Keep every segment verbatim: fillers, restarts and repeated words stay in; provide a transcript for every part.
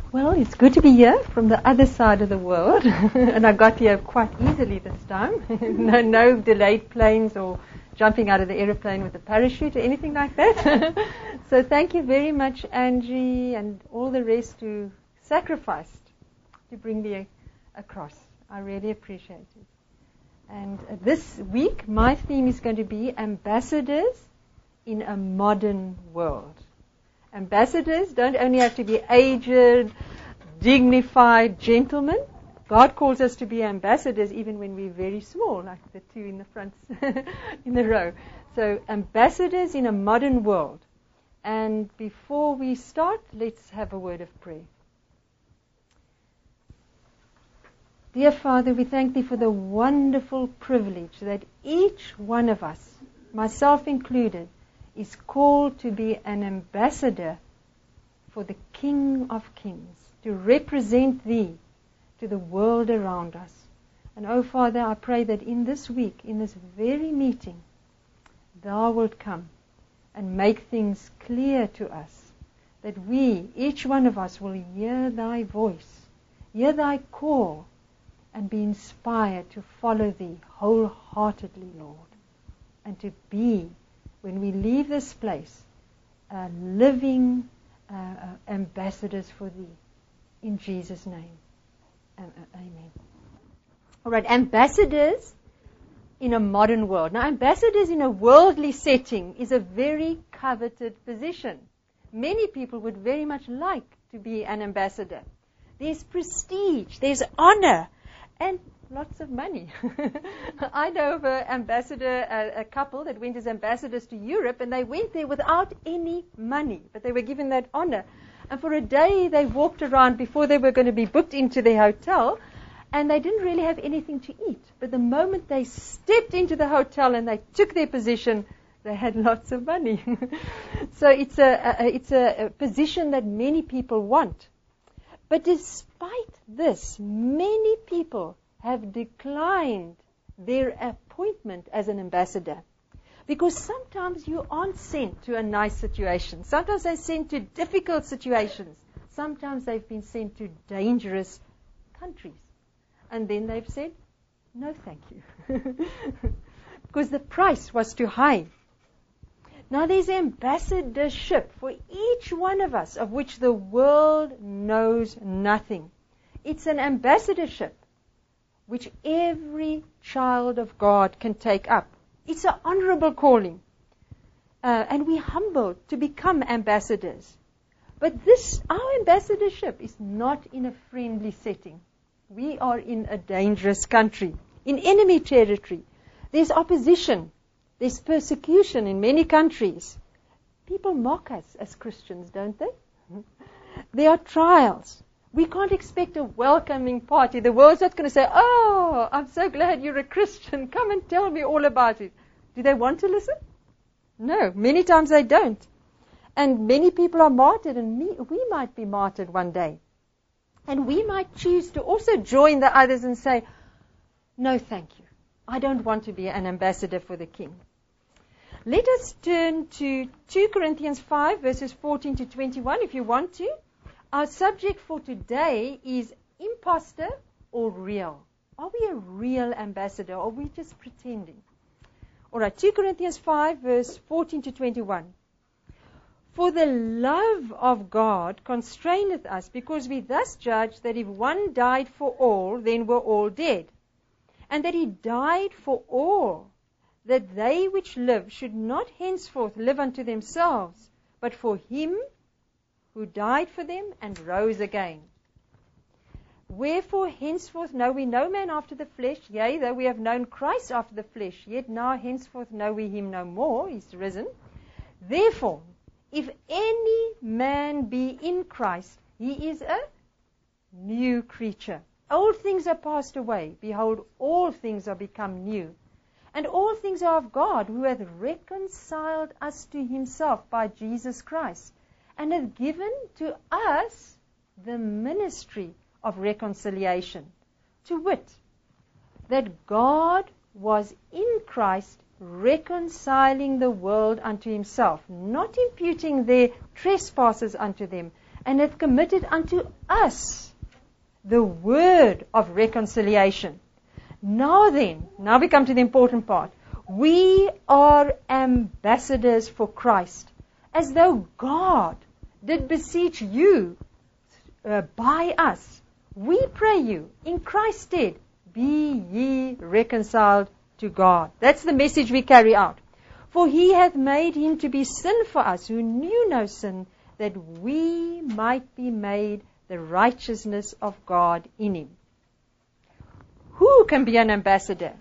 Well, it's good to be here from the other side of the world, and I got here quite easily this time. no, no delayed planes or jumping out of the aeroplane with a parachute or anything like that. So thank you very much, Angie, and all the rest who sacrificed to bring me across. I really appreciate it. And uh, this week, my theme is going to be ambassadors in a modern world. Ambassadors don't only have to be aged, dignified gentlemen. God calls us to be ambassadors even when we're very small, like the two in the front in the row. So ambassadors in a modern world. And before we start, let's have a word of prayer. Dear Father, we thank Thee for the wonderful privilege that each one of us, myself included, is called to be an ambassador for the King of Kings, to represent Thee to the world around us. And oh Father, I pray that in this week, in this very meeting, Thou wilt come and make things clear to us, that we, each one of us, will hear Thy voice, hear Thy call, and be inspired to follow Thee wholeheartedly, Lord, and to be, when we leave this place, uh, living uh, uh, ambassadors for Thee. In Jesus' name. Uh, uh, amen. All right, ambassadors in a modern world. Now, ambassadors in a worldly setting is a very coveted position. Many people would very much like to be an ambassador. There's prestige, there's honor, and lots of money. I know of an ambassador, a, a couple that went as ambassadors to Europe, and they went there without any money, but they were given that honor. And for a day they walked around before they were going to be booked into their hotel, and they didn't really have anything to eat. But the moment they stepped into the hotel and they took their position, they had lots of money. So it's a, a it's a, a position that many people want. But despite this, many people have declined their appointment as an ambassador. Because sometimes you aren't sent to a nice situation. Sometimes they're sent to difficult situations. Sometimes they've been sent to dangerous countries. And then they've said, no thank you. Because the price was too high. Now there's ambassadorship for each one of us, of which the world knows nothing. It's an ambassadorship which every child of God can take up. It's an honorable calling. Uh, and we're humbled to become ambassadors. But this, our ambassadorship is not in a friendly setting. We are in a dangerous country, in enemy territory. There's opposition. There's persecution in many countries. People mock us as Christians, don't they? There are trials. We can't expect a welcoming party. The world's not going to say, oh, I'm so glad you're a Christian. Come and tell me all about it. Do they want to listen? No, many times they don't. And many people are martyred, and me, we might be martyred one day. And we might choose to also join the others and say, no, thank you. I don't want to be an ambassador for the King. Let us turn to two Corinthians five, verses fourteen to twenty-one, if you want to. Our subject for today is imposter or real. Are we a real ambassador, or are we just pretending? All right, two Corinthians five, verse fourteen to twenty-one. For the love of God constraineth us, because we thus judge that if one died for all, then were all dead. And that he died for all, that they which live should not henceforth live unto themselves, but for him who died for them and rose again. Wherefore henceforth know we no man after the flesh, yea, though we have known Christ after the flesh, yet now henceforth know we him no more, he is risen. Therefore, if any man be in Christ, he is a new creature. Old things are passed away. Behold, all things are become new. And all things are of God, who hath reconciled us to himself by Jesus Christ, and hath given to us the ministry of reconciliation, to wit, that God was in Christ reconciling the world unto himself, not imputing their trespasses unto them, and hath committed unto us the word of reconciliation. Now then, now we come to the important part. We are ambassadors for Christ, as though God did beseech you uh, by us. We pray you, in Christ's stead, be ye reconciled to God. That's the message we carry out. For he hath made him to be sin for us, who knew no sin, that we might be made the righteousness of God in him. Who can be an ambassador?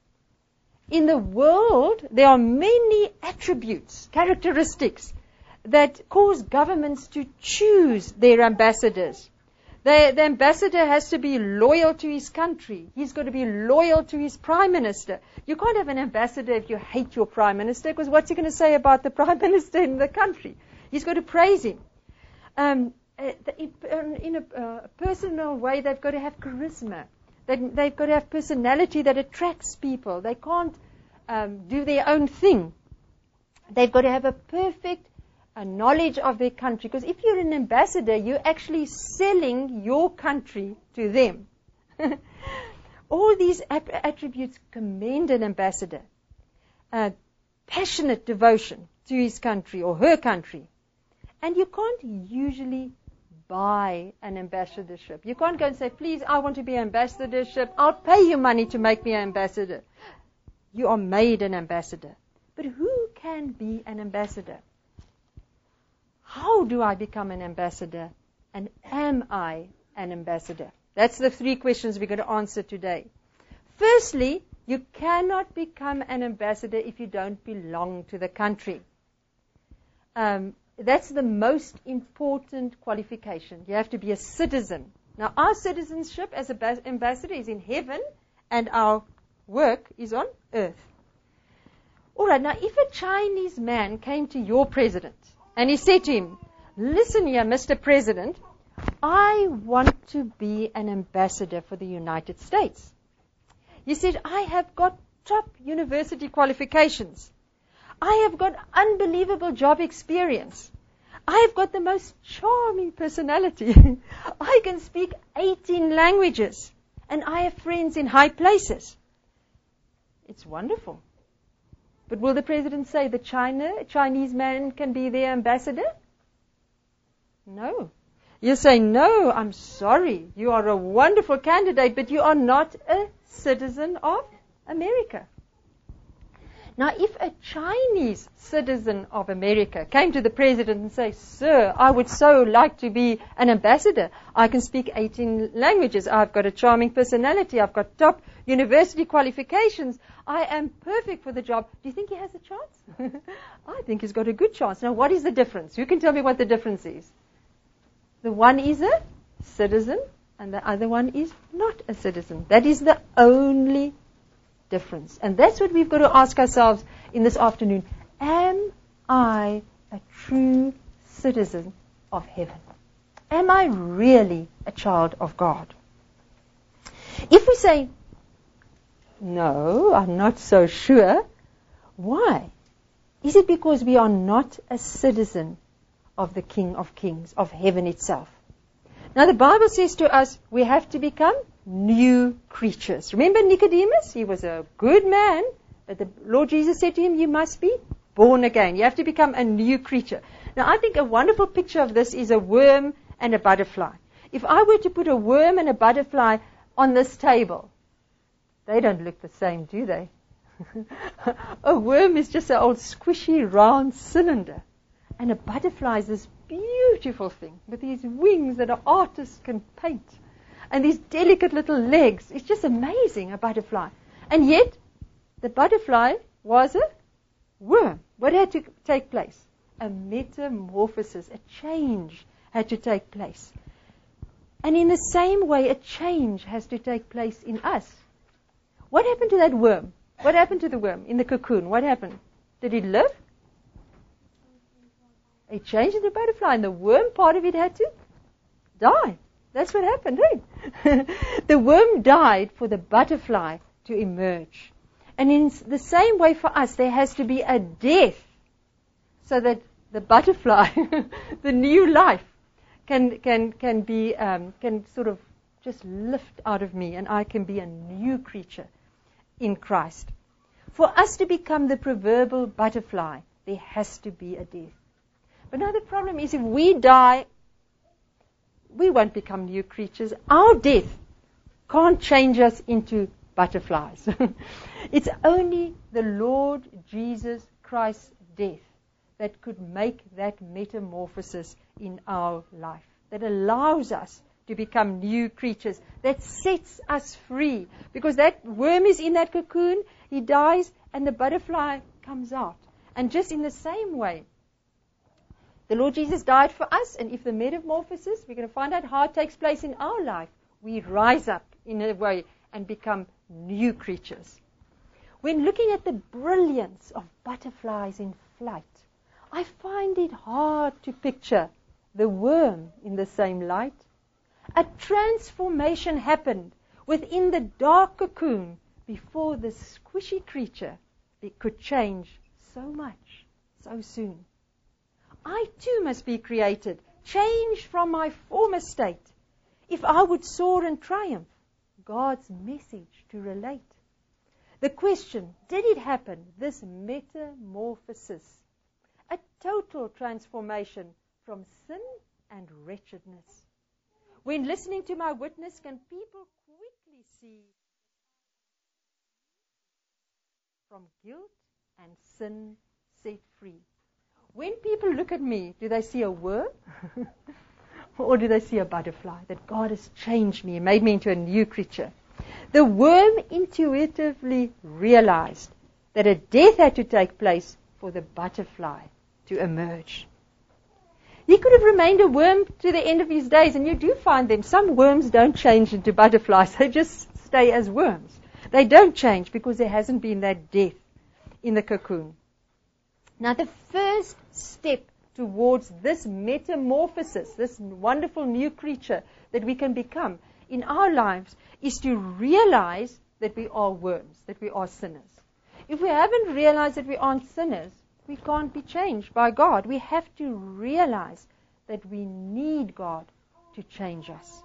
In the world, there are many attributes, characteristics, that cause governments to choose their ambassadors. The, the ambassador has to be loyal to his country. He's got to be loyal to his prime minister. You can't have an ambassador if you hate your prime minister, because what's he going to say about the prime minister in the country? He's got to praise him. Um, in a uh, personal way, they've got to have charisma. They, they've got to have personality that attracts people. They can't um, do their own thing. They've got to have a perfect a knowledge of their country, because if you're an ambassador, you're actually selling your country to them. All these ap- attributes commend an ambassador. Uh, passionate devotion to his country or her country. And you can't usually buy an ambassadorship. You can't go and say, please, I want to be ambassadorship. I'll pay you money to make me an ambassador. You are made an ambassador. But who can be an ambassador? How do I become an ambassador? And am I an ambassador? That's the three questions we're going to answer today. Firstly, you cannot become an ambassador if you don't belong to the country. Um, that's the most important qualification. You have to be a citizen. Now, our citizenship as an ambassador is in heaven, and our work is on earth. All right, now if a Chinese man came to your president, and he said to him, listen here, Mister President, I want to be an ambassador for the United States. He said, I have got top university qualifications. I have got unbelievable job experience. I have got the most charming personality. I can speak eighteen languages. And I have friends in high places. It's wonderful. But will the president say the China, Chinese man can be their ambassador? No. You say, no, I'm sorry. You are a wonderful candidate, but you are not a citizen of America. Now, if a Chinese citizen of America came to the president and say, sir, I would so like to be an ambassador. I can speak eighteen languages. I've got a charming personality. I've got top university qualifications. I am perfect for the job. Do you think he has a chance? I think he's got a good chance. Now, what is the difference? You can tell me what the difference is. The one is a citizen and the other one is not a citizen. That is the only difference. And that's what we've got to ask ourselves in this afternoon. Am I a true citizen of heaven? Am I really a child of God? If we say, no, I'm not so sure, why? Is it because we are not a citizen of the King of Kings, of heaven itself? Now the Bible says to us, we have to become new creatures. Remember Nicodemus? He was a good man, but the Lord Jesus said to him, you must be born again. You have to become a new creature. Now I think a wonderful picture of this is a worm and a butterfly. If I were to put a worm and a butterfly on this table, they don't look the same, do they? A worm is just an old squishy round cylinder. And a butterfly is this beautiful thing with these wings that an artist can paint. And these delicate little legs. It's just amazing, a butterfly. And yet, the butterfly was a worm. What had to take place? A metamorphosis, a change had to take place. And in the same way, a change has to take place in us. What happened to that worm? What happened to the worm in the cocoon? What happened? Did it live? It changed into a butterfly, and the worm part of it had to die. That's what happened, right? The worm died for the butterfly to emerge. And in the same way for us, there has to be a death so that the butterfly, the new life, can can can be um, can sort of just lift out of me, and I can be a new creature in Christ. For us to become the proverbial butterfly, there has to be a death. But now the problem is, if we die, we won't become new creatures. Our death can't change us into butterflies. It's only the Lord Jesus Christ's death that could make that metamorphosis in our life, that allows us to become new creatures, that sets us free. Because that worm is in that cocoon, he dies, and the butterfly comes out. And just in the same way, the Lord Jesus died for us, and if the metamorphosis, we're going to find out how it takes place in our life, we rise up in a way and become new creatures. When looking at the brilliance of butterflies in flight, I find it hard to picture the worm in the same light. A transformation happened within the dark cocoon before the squishy creature could change so much so soon. I too must be created, changed from my former state, if I would soar and triumph, God's message to relate. The question, did it happen, this metamorphosis, a total transformation from sin and wretchedness? When listening to my witness, can people quickly see from guilt and sin set free? When people look at me, do they see a worm? Or do they see a butterfly? That God has changed me and made me into a new creature. The worm intuitively realized that a death had to take place for the butterfly to emerge. He could have remained a worm to the end of his days, and you do find them. Some worms don't change into butterflies. They just stay as worms. They don't change because there hasn't been that death in the cocoon. Now, the first step towards this metamorphosis, this wonderful new creature that we can become in our lives, is to realize that we are worms, that we are sinners. If we haven't realized that we aren't sinners, we can't be changed by God. We have to realize that we need God to change us.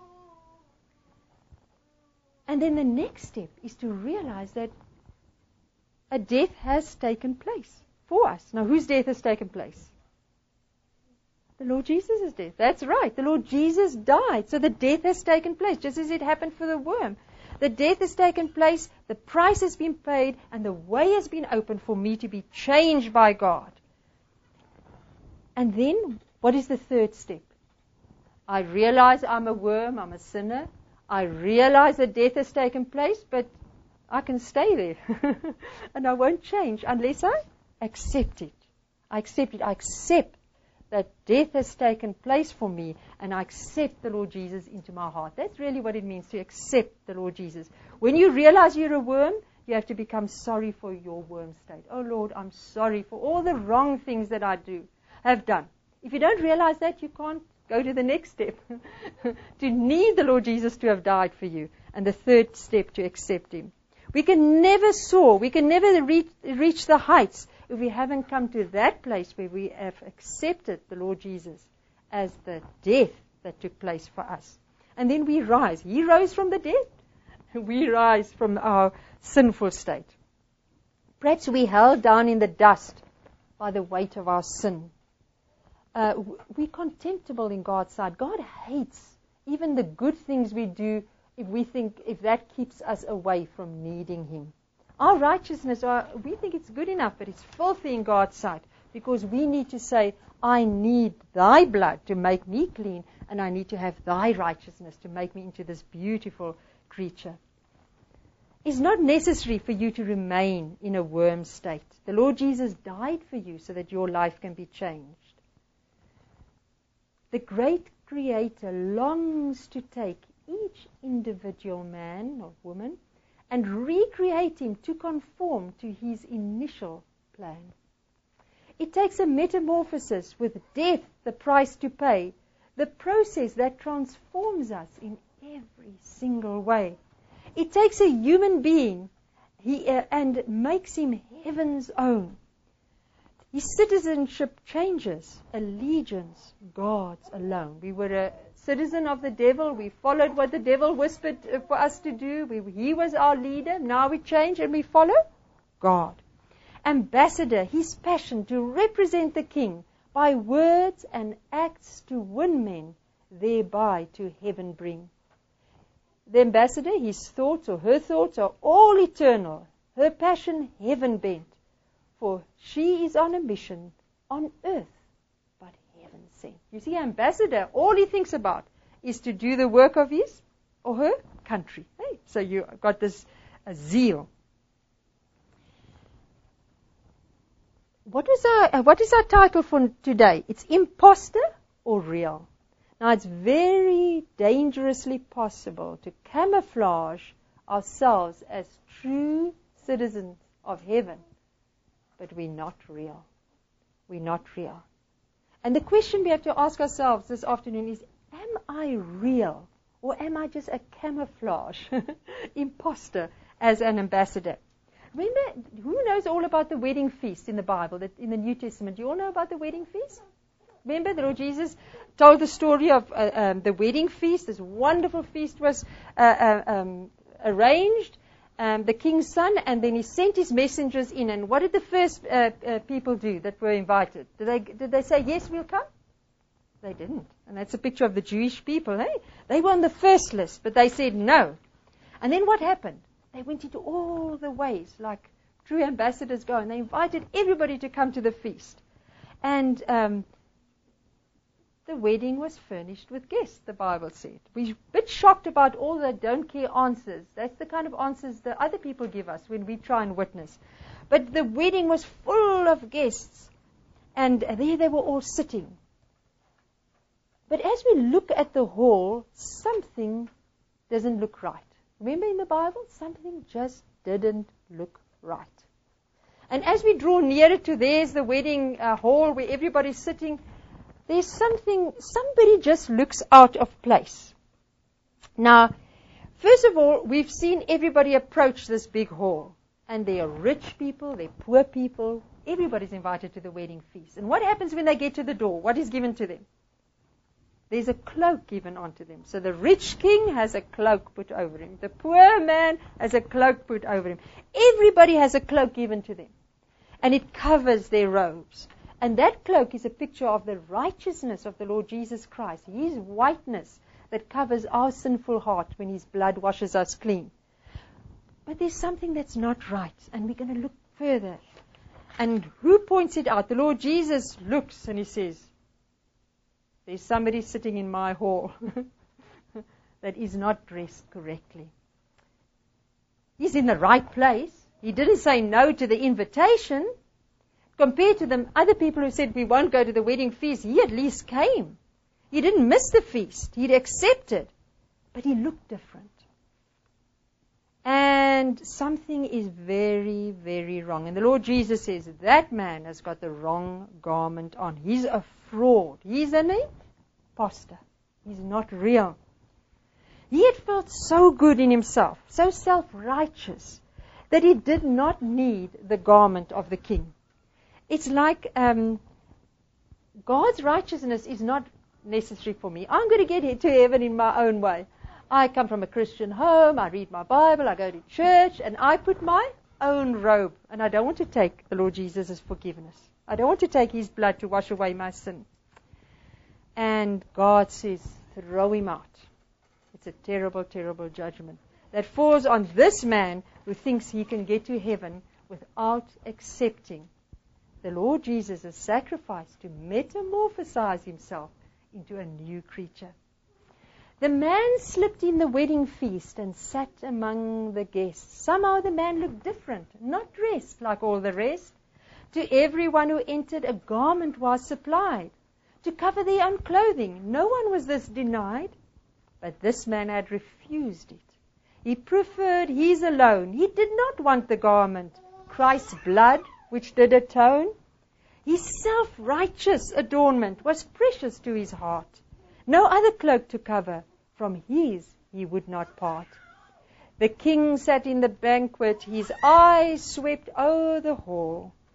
And then the next step is to realize that a death has taken place for us. Now, whose death has taken place? The Lord Jesus' death. That's right. The Lord Jesus died. So the death has taken place, just as it happened for the worm. The death has taken place, the price has been paid, and the way has been opened for me to be changed by God. And then, what is the third step? I realize I'm a worm, I'm a sinner. I realize that death has taken place, but I can stay there. And I won't change unless I accept it. I accept it. I accept that death has taken place for me, and I accept the Lord Jesus into my heart. That's really what it means to accept the Lord Jesus. When you realize you're a worm, you have to become sorry for your worm state. Oh Lord, I'm sorry for all the wrong things that I do, have done. If you don't realize that, you can't go to the next step. To need the Lord Jesus to have died for you. And the third step, to accept Him. We can never soar, we can never reach, reach the heights if we haven't come to that place where we have accepted the Lord Jesus as the death that took place for us. And then we rise. He rose from the dead. We rise from our sinful state. Perhaps we held down in the dust by the weight of our sin. Uh, we're contemptible in God's sight. God hates even the good things we do if we think, if that keeps us away from needing Him. Our righteousness, are, we think it's good enough, but it's filthy in God's sight, because we need to say, I need Thy blood to make me clean, and I need to have Thy righteousness to make me into this beautiful creature. It's not necessary for you to remain in a worm state. The Lord Jesus died for you so that your life can be changed. The great Creator longs to take each individual man or woman and recreate him to conform to His initial plan. It takes a metamorphosis with death, the price to pay, the process that transforms us in every single way. It takes a human being he, uh, and makes him heaven's own. His citizenship changes. Allegiance, God's alone. We were a citizen of the devil. We followed what the devil whispered for us to do. We, he was our leader. Now we change and we follow God. Ambassador, his passion to represent the king by words and acts to win men, thereby to heaven bring. The ambassador, his thoughts or her thoughts are all eternal. Her passion heaven bent. For she is on a mission on earth, but heaven sent. You see, ambassador, all he thinks about is to do the work of his or her country. Hey, so you got this uh, zeal. What is our uh, what is our title for today? It's imposter or real. Now, it's very dangerously possible to camouflage ourselves as true citizens of heaven, but we're not real. We're not real. And the question we have to ask ourselves this afternoon is, am I real, or am I just a camouflage imposter as an ambassador? Remember, who knows all about the wedding feast in the Bible, that in the New Testament? Do you all know about the wedding feast? Remember, the Lord Jesus told the story of uh, um, the wedding feast. This wonderful feast was uh, uh, um, arranged, um, the king's son, and then he sent his messengers in. And what did the first uh, uh, people do that were invited? Did they, did they say, yes, we'll come? They didn't. And that's a picture of the Jewish people. Hey? They were on the first list, but they said no. And then what happened? They went into all the ways, like true ambassadors go, and they invited everybody to come to the feast. And um, the wedding was furnished with guests, the Bible said. We're a bit shocked about all the don't care answers. That's the kind of answers that other people give us when we try and witness. But the wedding was full of guests, and there they were all sitting. But as we look at the hall, something doesn't look right. Remember in the Bible, something just didn't look right. And as we draw nearer to there's the wedding uh, hall where everybody's sitting, there's something, somebody just looks out of place. Now, first of all, we've seen everybody approach this big hall. And there are rich people, there are poor people. Everybody's invited to the wedding feast. And what happens when they get to the door? What is given to them? There's a cloak given onto them. So the rich king has a cloak put over him. The poor man has a cloak put over him. Everybody has a cloak given to them. And it covers their robes. And that cloak is a picture of the righteousness of the Lord Jesus Christ. His whiteness that covers our sinful heart when His blood washes us clean. But there's something that's not right. And we're going to look further. And who points it out? The Lord Jesus looks and He says, there's somebody sitting in my hall that is not dressed correctly. He's in the right place. He didn't say no to the invitation. Compared to the other people who said, we won't go to the wedding feast, he at least came. He didn't miss the feast. He'd accepted. But he looked different. And something is very, very wrong. And the Lord Jesus says, that man has got the wrong garment on. He's a fraud. He's an imposter. He's not real. He had felt so good in himself, so self-righteous, that he did not need the garment of the king. It's like um, God's righteousness is not necessary for me. I'm going to get to heaven in my own way. I come from a Christian home, I read my Bible, I go to church, and I put my own robe. And I don't want to take the Lord Jesus' forgiveness. I don't want to take His blood to wash away my sin. And God says, throw him out. It's a terrible, terrible judgment that falls on this man who thinks he can get to heaven without accepting the Lord Jesus' sacrifice to metamorphosize himself into a new creature. The man slipped in the wedding feast and sat among the guests. Somehow the man looked different, not dressed like all the rest. To everyone who entered, a garment was supplied to cover their own clothing. No one was this denied, but this man had refused it. He preferred his alone. He did not want the garment, Christ's blood, which did atone. His self-righteous adornment was precious to his heart. No other cloak to cover, from his he would not part. The king sat in the banquet, his eyes swept o'er the hall.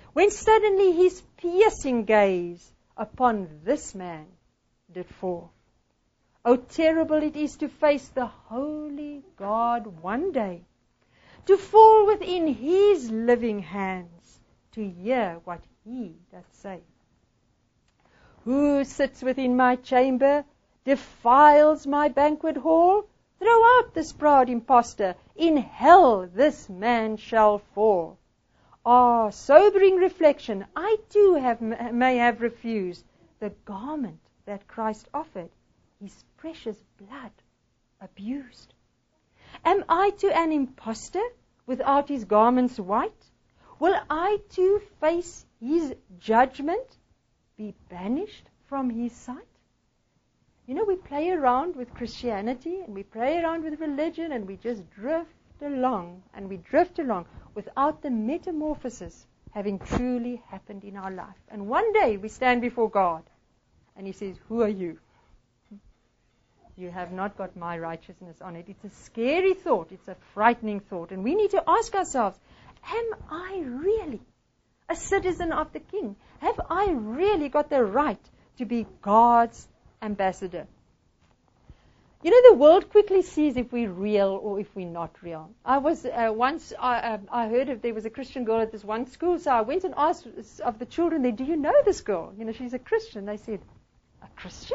when suddenly his piercing gaze upon this man did fall. Oh, terrible it is to face the holy God one day, to fall within his living hands, to hear what he doth say. Who sits within my chamber, defiles my banquet hall? Throw out this proud impostor, in hell this man shall fall. Ah, sobering reflection, I too have, may have refused the garment that Christ offered, his precious blood abused. Am I to an impostor without his garments white? Will I too face his judgment, be banished from his sight? You know, we play around with Christianity and we play around with religion and we just drift along and we drift along without the metamorphosis having truly happened in our life. And one day we stand before God and he says, who are you? You have not got my righteousness on it. It's a scary thought. It's a frightening thought. And we need to ask ourselves, am I really a citizen of the King? Have I really got the right to be God's ambassador? You know, the world quickly sees if we're real or if we're not real. I was uh, once, I, uh, I heard if there was a Christian girl at this one school, so I went and asked of the children there, do you know this girl? You know, she's a Christian. They said, a Christian?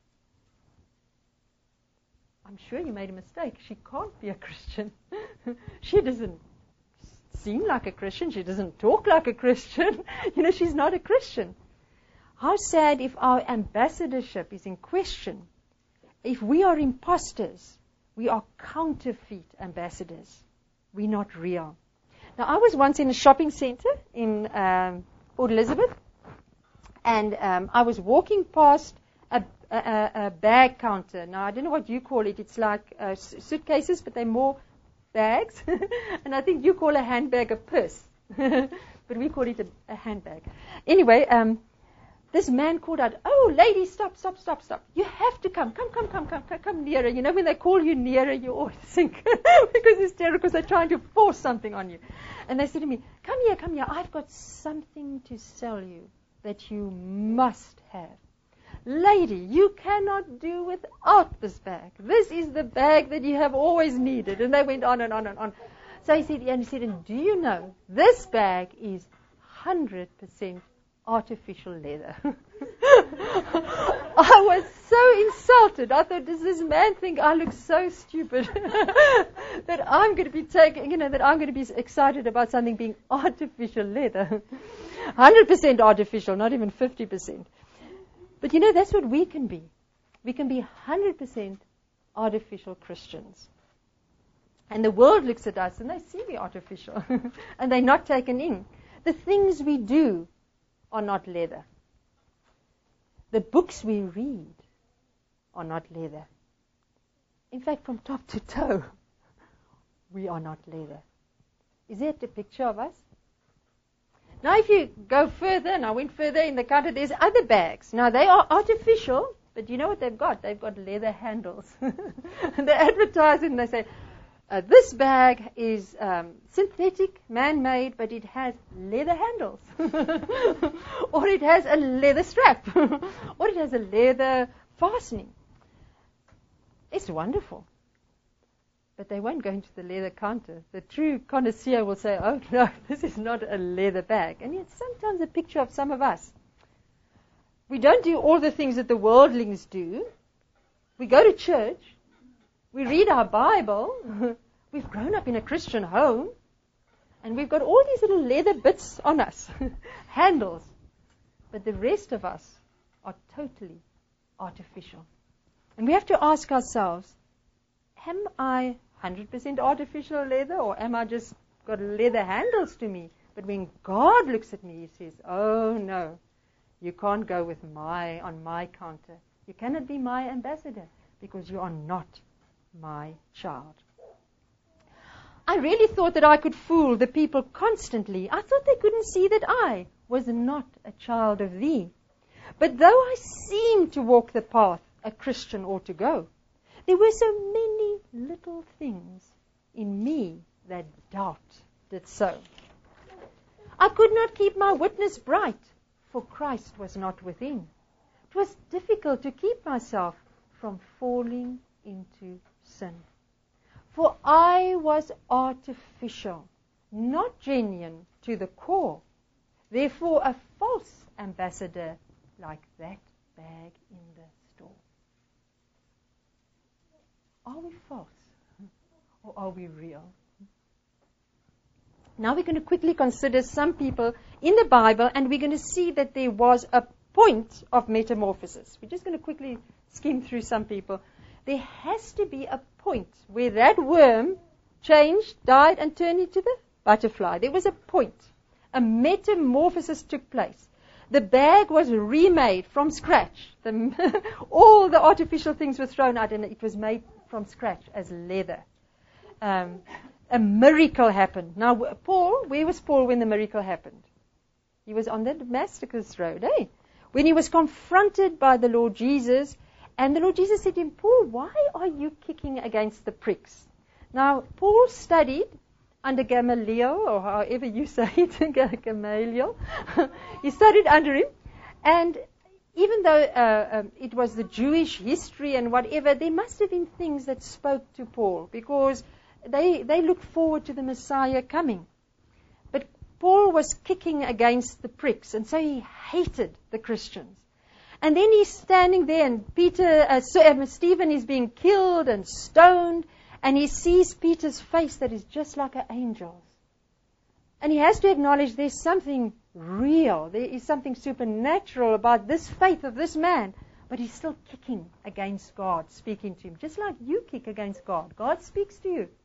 I'm sure you made a mistake. She can't be a Christian. She doesn't seem like a Christian. She doesn't talk like a Christian. You know, she's not a Christian. How sad if our ambassadorship is in question. If we are imposters, we are counterfeit ambassadors. We're not real. Now, I was once in a shopping center in um, Port Elizabeth, and um, I was walking past a, a, a bag counter. Now, I don't know what you call it. It's like uh, suitcases, but they're more bags. And I think you call a handbag a purse. But we call it a, a handbag. Anyway, um, this man called out, oh, lady, stop, stop, stop, stop. You have to come. Come, come, come, come, come, come nearer. You know, when they call you nearer, you always think, because it's terrible, because they're trying to force something on you. And they said to me, come here, come here. I've got something to sell you that you must have. Lady, you cannot do without this bag. This is the bag that you have always needed. And they went on and on and on. So he said, and he said, and do you know, this bag is one hundred percent artificial leather. I was so insulted. I thought, does this man think I look so stupid that I'm going to be taking, you know, that I'm going to be excited about something being artificial leather? one hundred percent artificial, not even fifty percent. But you know, that's what we can be. We can be one hundred percent artificial Christians. And the world looks at us and they see we're artificial. And they're not taken in. The things we do are not leather. The books we read are not leather. In fact, from top to toe, we are not leather. Is that a picture of us? Now, if you go further, and I went further in the counter, there's other bags. Now, they are artificial, but you know what they've got? They've got leather handles. And they advertise it and they say, uh, this bag is um, synthetic, man-made, but it has leather handles. Or it has a leather strap. Or it has a leather fastening. It's wonderful. But they won't go into the leather counter. The true connoisseur will say, oh no, this is not a leather bag. And it's sometimes a picture of some of us. We don't do all the things that the worldlings do. We go to church. We read our Bible. We've grown up in a Christian home. And we've got all these little leather bits on us. Handles. But the rest of us are totally artificial. And we have to ask ourselves, am I one hundred percent artificial leather, or am I just got leather handles to me? But when God looks at me, he says, oh no, you can't go with my, on my counter. You cannot be my ambassador because you are not my child. I really thought that I could fool the people constantly. I thought they couldn't see that I was not a child of thee. But though I seemed to walk the path a Christian ought to go, there were so many little things in me that doubt did so. I could not keep my witness bright, for Christ was not within. It was difficult to keep myself from falling into sin. For I was artificial, not genuine to the core. Therefore, a false ambassador like that bag in the store. Are we false or are we real? Now we're going to quickly consider some people in the Bible, and we're going to see that there was a point of metamorphosis. We're just going to quickly skim through some people. There has to be a point where that worm changed, died, and turned into the butterfly. There was a point. A metamorphosis took place. The bag was remade from scratch. The, all the artificial things were thrown out, and it was made from scratch as leather. Um, a miracle happened. Now, Paul, where was Paul when the miracle happened? He was on the Damascus road, eh? When he was confronted by the Lord Jesus, and the Lord Jesus said to him, Paul, why are you kicking against the pricks? Now, Paul studied under Gamaliel, or however you say it, Gamaliel. He studied under him, and even though uh, um, it was the Jewish history and whatever, there must have been things that spoke to Paul, because they, they looked forward to the Messiah coming. But Paul was kicking against the pricks, and so he hated the Christians. And then he's standing there, and Peter, uh, so, uh, Stephen is being killed and stoned, and he sees Peter's face that is just like an angel's. And he has to acknowledge there's something real, there is something supernatural about this faith of this man, but he's still kicking against God, speaking to him, just like you kick against God. God speaks to you.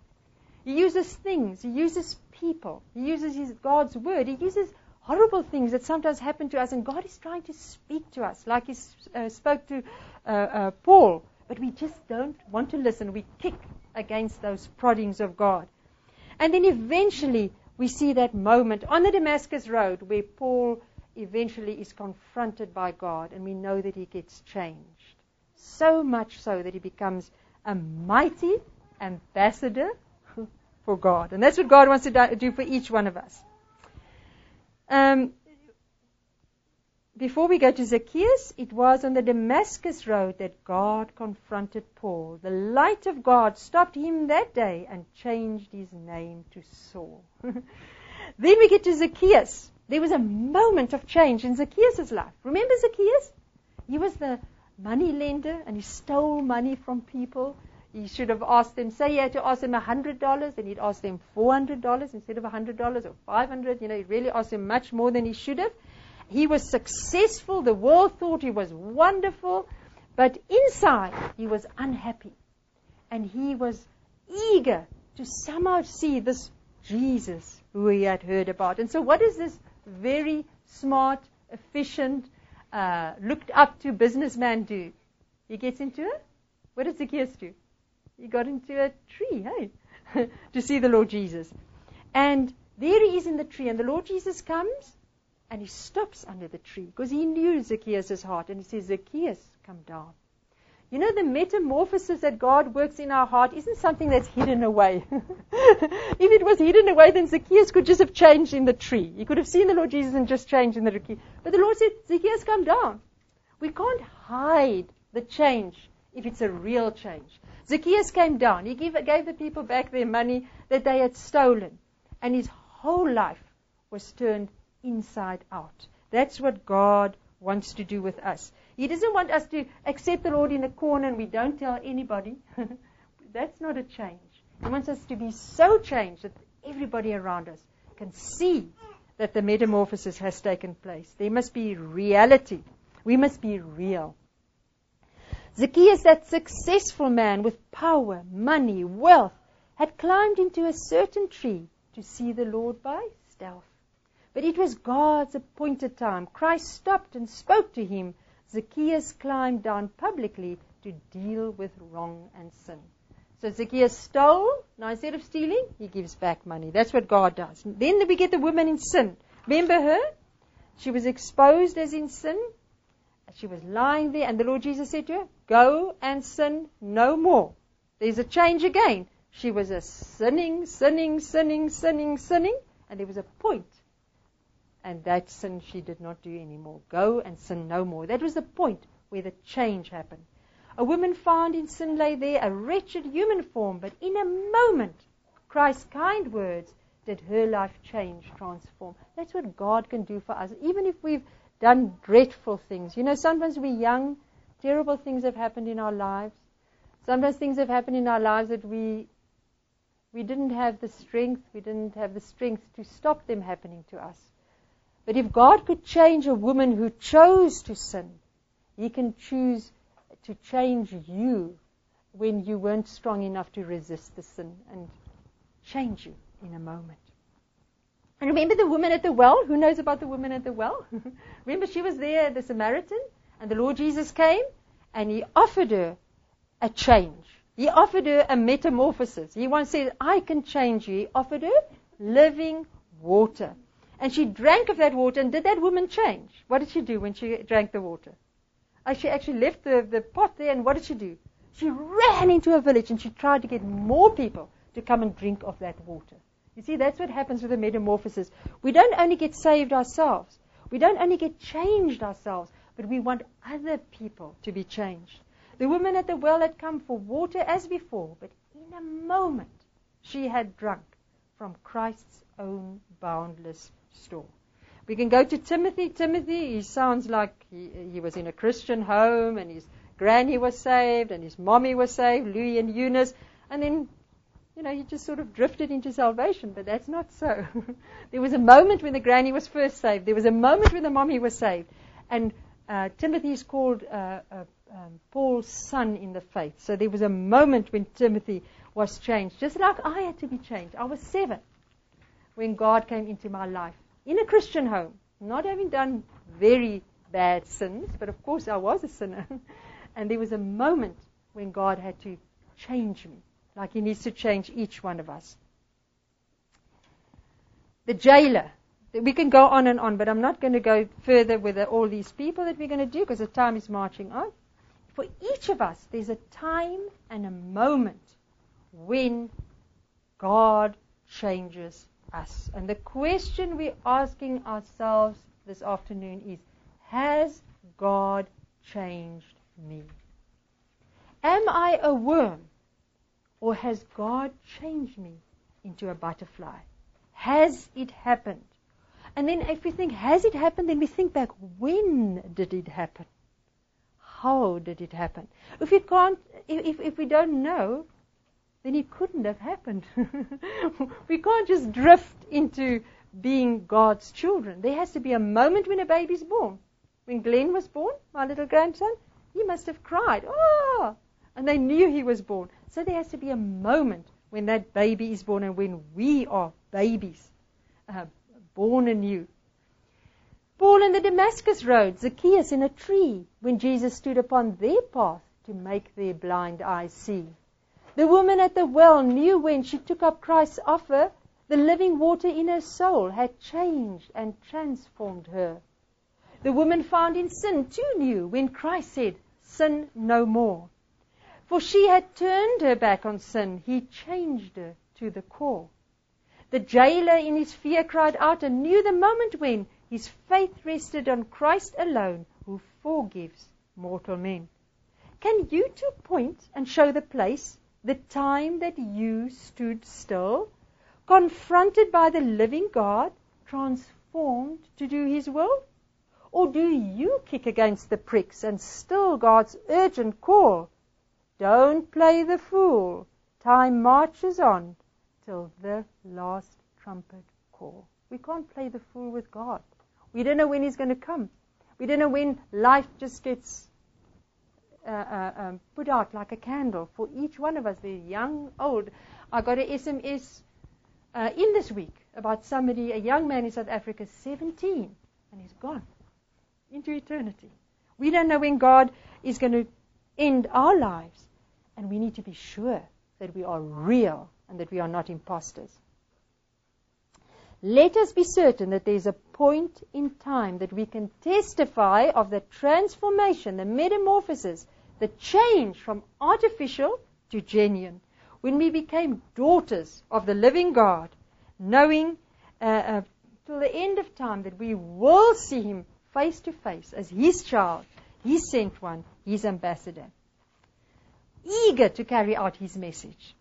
He uses things, he uses people, he uses his God's word, he uses horrible things that sometimes happen to us, and God is trying to speak to us, like he uh, spoke to uh, uh, Paul, but we just don't want to listen. We kick against those proddings of God. And then eventually we see that moment on the Damascus road where Paul eventually is confronted by God, and we know that he gets changed. So much so that he becomes a mighty ambassador for God. And that's what God wants to do for each one of us. Um, before we go to Zacchaeus, it was on the Damascus road that God confronted Paul. The light of God stopped him that day and changed his name to Saul. Then we get to Zacchaeus. There was a moment of change in Zacchaeus' life. Remember Zacchaeus? He was the money lender, and he stole money from people. He should have asked them, say he had to ask them one hundred dollars, and he'd ask them four hundred dollars instead of one hundred dollars or five hundred dollars. You know, he really asked them much more than he should have. He was successful. The world thought he was wonderful. But inside, he was unhappy. And he was eager to somehow see this Jesus who he had heard about. And so what does this very smart, efficient, uh, looked up to businessman do? He gets into it. What does Zacchaeus do? He got into a tree, hey, to see the Lord Jesus. And there he is in the tree, and the Lord Jesus comes, and he stops under the tree, because he knew Zacchaeus' heart, and he says, Zacchaeus, come down. You know, the metamorphosis that God works in our heart isn't something that's hidden away. If it was hidden away, then Zacchaeus could just have changed in the tree. He could have seen the Lord Jesus and just changed in the tree. But the Lord said, Zacchaeus, come down. We can't hide the change if it's a real change. Zacchaeus came down. He gave, gave the people back their money that they had stolen. And his whole life was turned inside out. That's what God wants to do with us. He doesn't want us to accept the Lord in a corner and we don't tell anybody. That's not a change. He wants us to be so changed that everybody around us can see that the metamorphosis has taken place. There must be reality. We must be real. Zacchaeus, that successful man with power, money, wealth, had climbed into a certain tree to see the Lord by stealth. But it was God's appointed time. Christ stopped and spoke to him. Zacchaeus climbed down publicly to deal with wrong and sin. So Zacchaeus stole. Now instead of stealing, he gives back money. That's what God does. Then we get the woman in sin. Remember her? She was exposed as in sin. She was lying there, and the Lord Jesus said to her, go and sin no more. There's a change again. She was a sinning, sinning, sinning, sinning, sinning, and there was a point And that sin she did not do anymore. Go and sin no more. That was the point where the change happened. A woman found in sin lay there, a wretched human form, but in a moment, Christ's kind words did her life change, transform. That's what God can do for us, even if we've done dreadful things. You know, sometimes we're young, terrible things have happened in our lives. Sometimes things have happened in our lives that we we didn't have the strength, we didn't have the strength to stop them happening to us. But if God could change a woman who chose to sin, He can choose to change you when you weren't strong enough to resist the sin and change you in a moment. And remember the woman at the well? Who knows about the woman at the well? Remember she was there, the Samaritan, and the Lord Jesus came and He offered her a change. He offered her a metamorphosis. He once said, I can change you. He offered her living water. And she drank of that water, and did that woman change? What did she do when she drank the water? Uh, she actually left the, the pot there, and what did she do? She ran into a village, and she tried to get more people to come and drink of that water. You see, that's what happens with the metamorphosis. We don't only get saved ourselves. We don't only get changed ourselves, but we want other people to be changed. The woman at the well had come for water as before, but in a moment she had drunk from Christ's own boundless store. We can go to Timothy. Timothy, he sounds like he, he was in a Christian home, and his granny was saved, and his mommy was saved, Louis and Eunice, and then, you know, he just sort of drifted into salvation, but that's not so. There was a moment when the granny was first saved. There was a moment when the mommy was saved. And uh, Timothy is called uh, uh, um, Paul's son in the faith. So there was a moment when Timothy was changed, just like I had to be changed. I was seven when God came into my life, in a Christian home, not having done very bad sins, but of course I was a sinner. And there was a moment when God had to change me, like He needs to change each one of us. The jailer. We can go on and on, but I'm not going to go further with all these people that we're going to do, because the time is marching on. For each of us, there's a time and a moment when God changes us. And the question we're asking ourselves this afternoon is, has God changed me? Am I a worm, or has God changed me into a butterfly? Has it happened? And then if we think, has it happened, then we think back, when did it happen? How did it happen? If we can't, if, if we don't know, then it couldn't have happened. We can't just drift into being God's children. There has to be a moment when a baby's born. When Glenn was born, my little grandson, he must have cried, oh! And they knew he was born. So there has to be a moment when that baby is born, and when we are babies, uh, born anew. Paul in the Damascus road, Zacchaeus in a tree, when Jesus stood upon their path to make their blind eyes see. The woman at the well knew when she took up Christ's offer, the living water in her soul had changed and transformed her. The woman found in sin too knew when Christ said, sin no more. For she had turned her back on sin. He changed her to the core. The jailer in his fear cried out and knew the moment when his faith rested on Christ alone, who forgives mortal men. Can you two point and show the place, the time that you stood still, confronted by the living God, transformed to do His will? Or do you kick against the pricks and still God's urgent call? Don't play the fool. Time marches on till the last trumpet call. We can't play the fool with God. We don't know when He's going to come. We don't know when life just gets uh, uh, um, put out like a candle for each one of us. They're young, old. I got an S M S uh, in this week about somebody, a young man in South Africa, seventeen, and he's gone into eternity. We don't know when God is going to end our lives, and we need to be sure that we are real and that we are not imposters. Let us be certain that there is a point in time that we can testify of the transformation, the metamorphosis, the change from artificial to genuine, when we became daughters of the living God, knowing, uh, uh, till the end of time, that we will see him face to face as his child, his sent one, his ambassador, eager to carry out his message.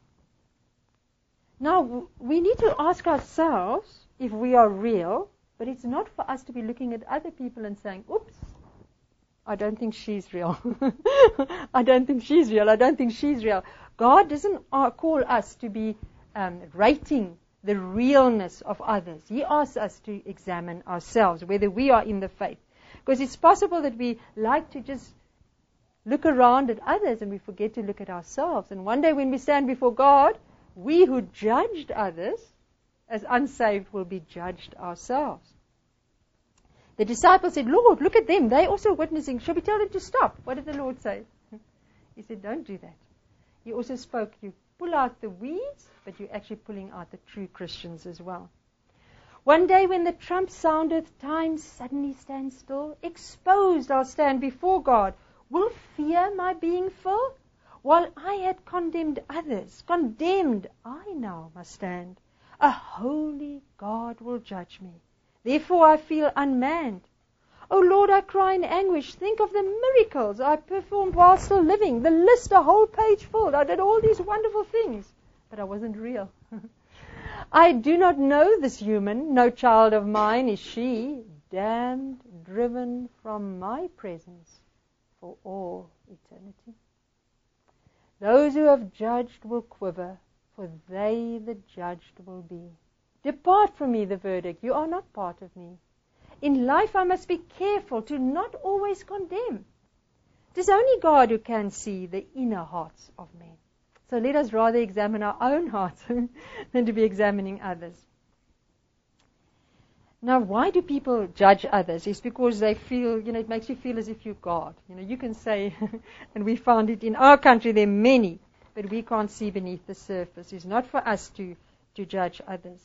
Now, we need to ask ourselves if we are real, but it's not for us to be looking at other people and saying, oops, I don't think she's real. I don't think she's real. I don't think she's real. God doesn't uh, call us to be um, rating the realness of others. He asks us to examine ourselves, whether we are in the faith. Because it's possible that we like to just look around at others and we forget to look at ourselves. And one day when we stand before God, we who judged others as unsaved will be judged ourselves. The disciples said, Lord, look at them. They're also witnessing. Shall we tell them to stop? What did the Lord say? He said, don't do that. He also spoke, you pull out the weeds, but you're actually pulling out the true Christians as well. One day when the trump soundeth, time suddenly stands still. Exposed I'll stand before God. Will fear my being fill? While I had condemned others, condemned I now must stand. A holy God will judge me. Therefore I feel unmanned. O Lord, I cry in anguish. Think of the miracles I performed while still living. The list a whole page full. I did all these wonderful things, but I wasn't real. I do not know this human. No child of mine is she. Damned, driven from my presence for all eternity. Those who have judged will quiver, for they the judged will be. Depart from me, the verdict. You are not part of me. In life I must be careful to not always condemn. It is only God who can see the inner hearts of men. So let us rather examine our own hearts than to be examining others. Now, why do people judge others? It's because they feel, you know, it makes you feel as if you're God. You know, you can say, and we found it in our country, there are many, but we can't see beneath the surface. It's not for us to, to judge others.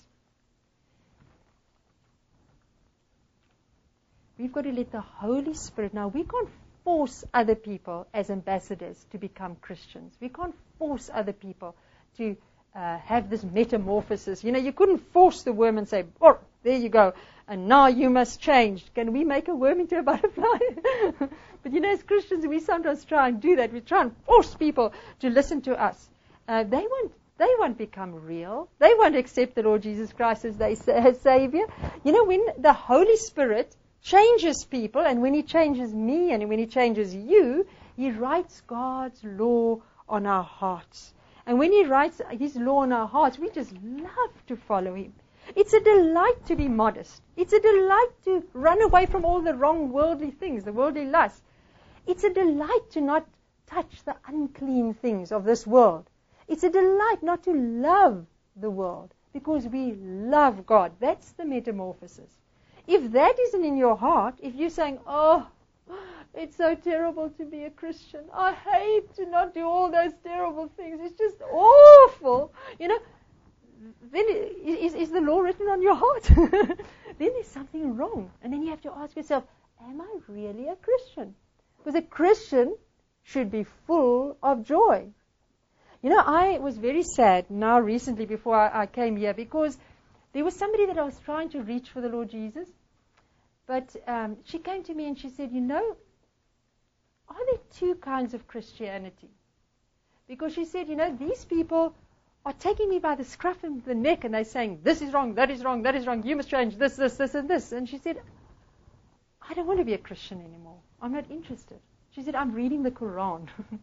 We've got to let the Holy Spirit, now we can't force other people as ambassadors to become Christians. We can't force other people to uh, have this metamorphosis. You know, you couldn't force the worm and say, oh, there you go, and now you must change. Can we make a worm into a butterfly? But you know, as Christians, we sometimes try and do that. We try and force people to listen to us. Uh, they won't. They won't become real. They won't accept the Lord Jesus Christ as their as Savior. You know, when the Holy Spirit changes people, and when He changes me, and when He changes you, He writes God's law on our hearts. And when He writes His law on our hearts, we just love to follow Him. It's a delight to be modest. It's a delight to run away from all the wrong worldly things, the worldly lust. It's a delight to not touch the unclean things of this world. It's a delight not to love the world because we love God. That's the metamorphosis. If that isn't in your heart, if you're saying, oh, it's so terrible to be a Christian. I hate to not do all those terrible things. It's just awful. You know, then is, is the law written on your heart? Then there's something wrong. And then you have to ask yourself, am I really a Christian? Because a Christian should be full of joy. You know, I was very sad now recently before I, I came here because there was somebody that I was trying to reach for the Lord Jesus. But um, she came to me and she said, you know, are there two kinds of Christianity? Because she said, you know, these people are taking me by the scruff of the neck and they're saying, this is wrong, that is wrong, that is wrong, you must change this, this, this, and this. And she said, I don't want to be a Christian anymore. I'm not interested. She said, I'm reading the Quran.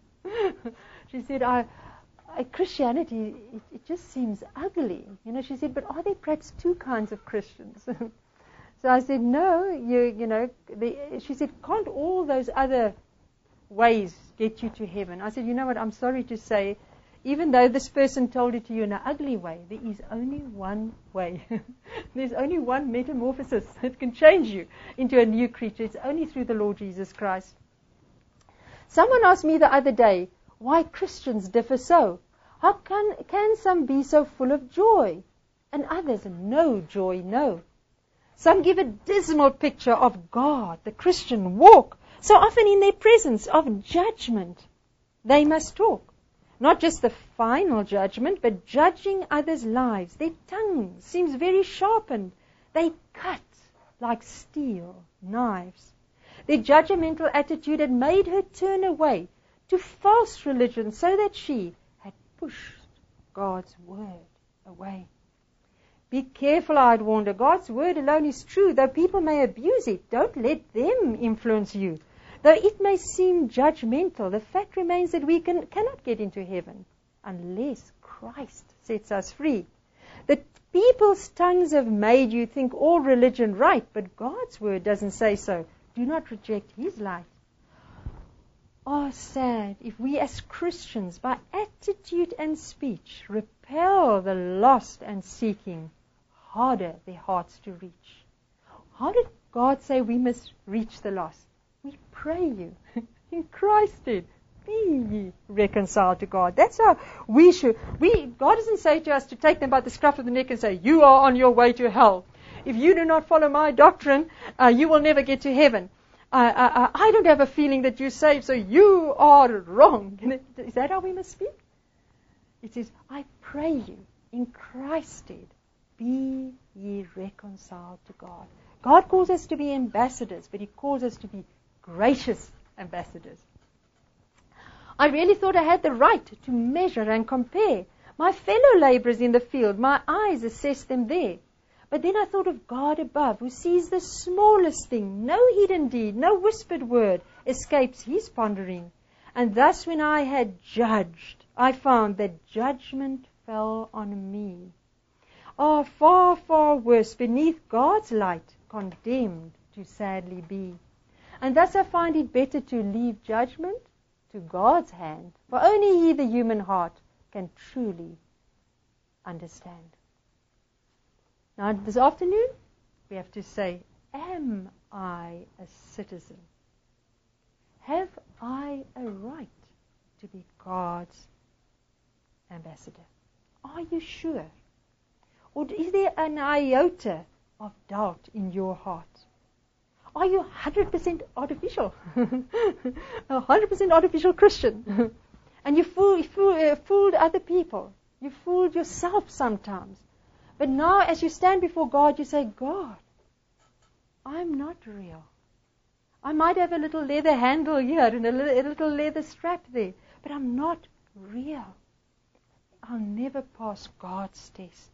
She said, I, I, Christianity, it, it just seems ugly. You know, she said, but are there perhaps two kinds of Christians? So I said, no, you, you know, the, she said, can't all those other ways get you to heaven? I said, you know what, I'm sorry to say, even though this person told it to you in an ugly way, there is only one way. There's only one metamorphosis that can change you into a new creature. It's only through the Lord Jesus Christ. Someone asked me the other day, why Christians differ so? How can, can some be so full of joy and others no joy, no? Some give a dismal picture of God, the Christian walk, so often in their presence of judgment. They must talk. Not just the final judgment, but judging others' lives. Their tongue seems very sharpened. They cut like steel knives. Their judgmental attitude had made her turn away to false religion so that she had pushed God's word away. Be careful, I had warned her. God's word alone is true, though people may abuse it. Don't let them influence you. Though it may seem judgmental, the fact remains that we can, cannot get into heaven unless Christ sets us free. The people's tongues have made you think all religion right, but God's word doesn't say so. Do not reject His light. Oh, sad if we as Christians, by attitude and speech, repel the lost and seeking, harder their hearts to reach. How did God say we must reach the lost? We pray you in Christ did. Be ye reconciled to God. That's how we should. We God doesn't say to us to take them by the scruff of the neck and say, you are on your way to hell. If you do not follow my doctrine, uh, you will never get to heaven. Uh, uh, I don't have a feeling that you're saved, so you are wrong. Is that how we must speak? It says, I pray you in Christ's stead, be ye reconciled to God. God calls us to be ambassadors, but He calls us to be gracious ambassadors. I really thought I had the right to measure and compare my fellow laborers in the field. My eyes assessed them there. But then I thought of God above, who sees the smallest thing. No hidden deed, no whispered word escapes His pondering. And thus when I had judged, I found that judgment fell on me. Oh, far, far worse, beneath God's light, condemned to sadly be. And thus I find it better to leave judgment to God's hand, for only He, the human heart, can truly understand. Now, this afternoon, we have to say, am I a citizen? Have I a right to be God's ambassador? Are you sure? Or is there an iota of doubt in your heart? Are you one hundred percent artificial? one hundred percent artificial Christian? And you fool, fool, uh, fooled other people. You fooled yourself sometimes. But now as you stand before God, you say, God, I'm not real. I might have a little leather handle here and a little, a little leather strap there, but I'm not real. I'll never pass God's test.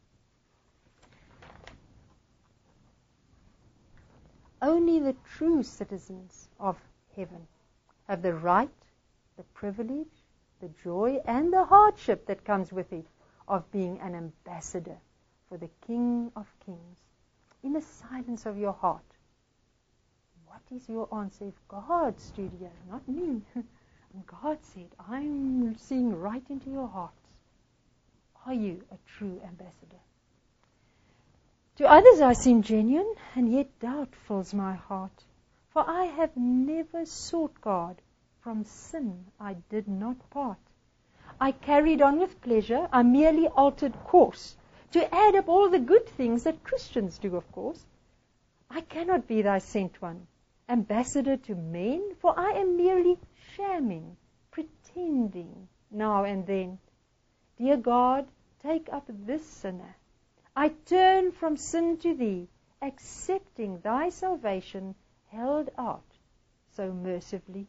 Only the true citizens of heaven have the right, the privilege, the joy, and the hardship that comes with it of being an ambassador for the King of Kings. In the silence of your heart, what is your answer? If God stood here, not me, and God said, I'm seeing right into your hearts. Are you a true ambassador? To others I seem genuine, and yet doubt fills my heart. For I have never sought God. From sin I did not part. I carried on with pleasure. I merely altered course, to add up all the good things that Christians do, of course. I cannot be thy sent one, ambassador to men, for I am merely shamming, pretending now and then. Dear God, take up this sinner. I turn from sin to thee, accepting thy salvation held out so mercifully.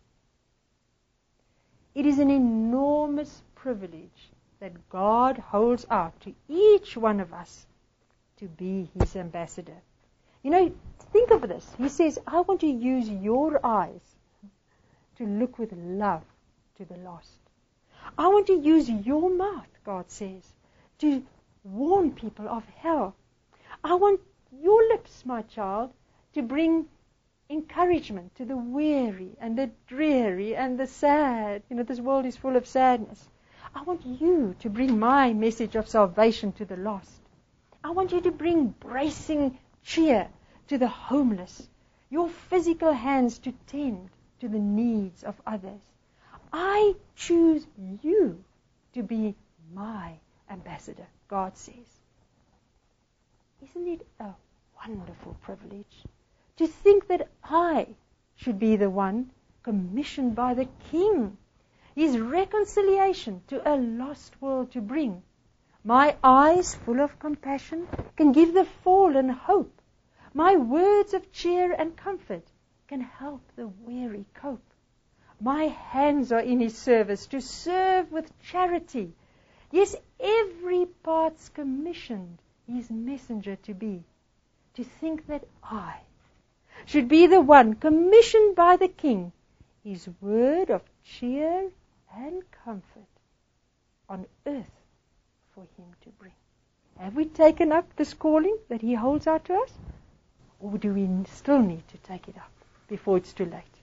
It is an enormous privilege that God holds out to each one of us to be His ambassador. You know, think of this. He says, I want to use your eyes to look with love to the lost. I want to use your mouth, God says, to warn people of hell. I want your lips, my child, to bring encouragement to the weary and the dreary and the sad. You know, this world is full of sadness. I want you to bring my message of salvation to the lost. I want you to bring bracing cheer to the homeless. Your physical hands to tend to the needs of others. I choose you to be my ambassador, God says. Isn't it a wonderful privilege to think that I should be the one commissioned by the King, His reconciliation to a lost world to bring? My eyes, full of compassion, can give the fallen hope. My words of cheer and comfort can help the weary cope. My hands are in His service to serve with charity. Yes, every part's commissioned His messenger to be. To think that I should be the one commissioned by the King, His word of cheer and comfort on earth for Him to bring. Have we taken up this calling that He holds out to us? Or do we still need to take it up before it's too late?